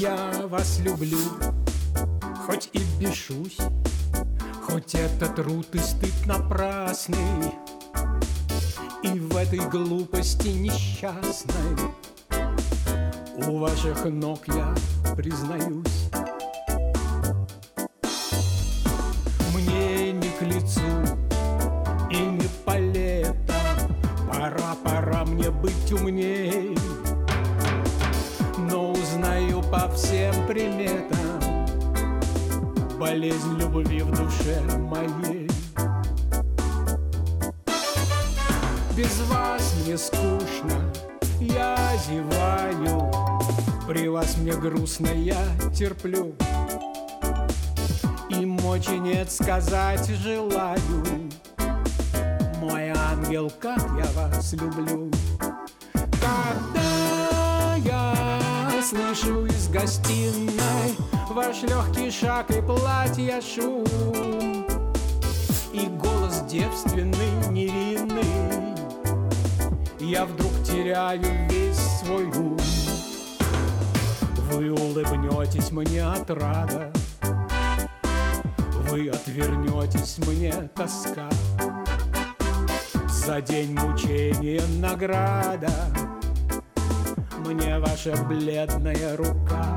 Я вас люблю, хоть и бешусь, хоть это труд и стыд напрасный, и в этой глупости несчастной у ваших ног я признаюсь. Мне не к лицу и не по летам, пора мне быть умней, но узнаю по всем приметам болезнь любви в душе моей. Без вас мне скучно, я зеваю, при вас мне грустно, я терплю, и мочи нет сказать желаю. Мой ангел, как я вас люблю. Когда я слышу из гостиной ваш легкий шаг и платья шум, и голос девственный, невинный, я вдруг теряю весь свой ум. Вы улыбнетесь мне отрада, вы отвернетесь, мне тоска. За день мучения награда мне ваша бледная рука.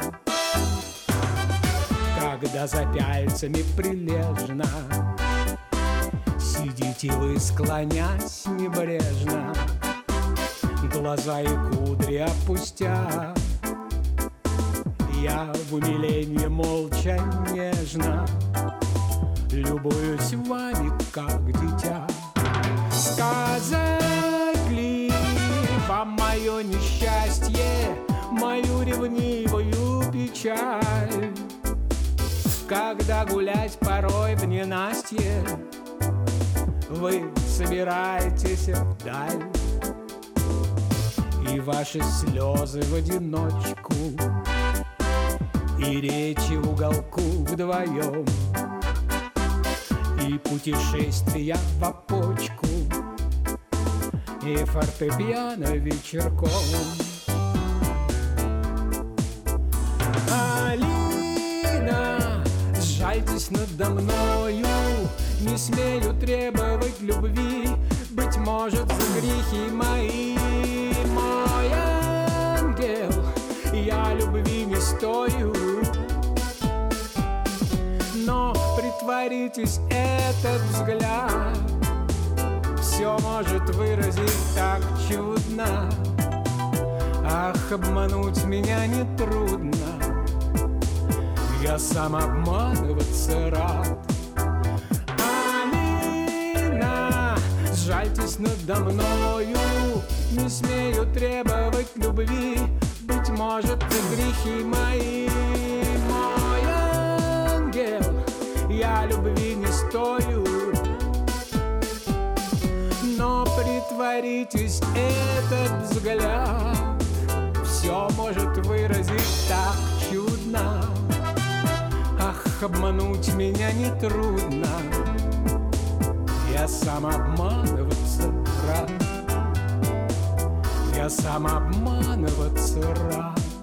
Когда за пяльцами прилежно сидите вы, склонясь небрежно, глаза и кудри опустя, я в умилении молча нежно любуюсь вами, как дитя. Сказать ли вам мое несчастье, мою ревнивую печаль, когда гулять порой в ненастье вы собираетесь вдаль, и ваши слезы в одиночку, и речи в уголку вдвоем, и путешествия в опочку, и фортепиано вечерком. Алина, сжальтесь надо мною, не смею требовать любви, быть может, за грехи мои. Мой ангел, я любви не стою, но притворитесь, этот взгляд все может выразить так чудно. Ах, обмануть меня нетрудно, я сам обманываться рад. Алина, сжальтесь надо мною, не смею требовать любви, быть может, и грехи мои. Мой ангел, я любви не стою, но притворитесь, этот взгляд все может выразить так чудно. Ах, обмануть меня нетрудно, я сам обманываться рад, я сам обманываться рад.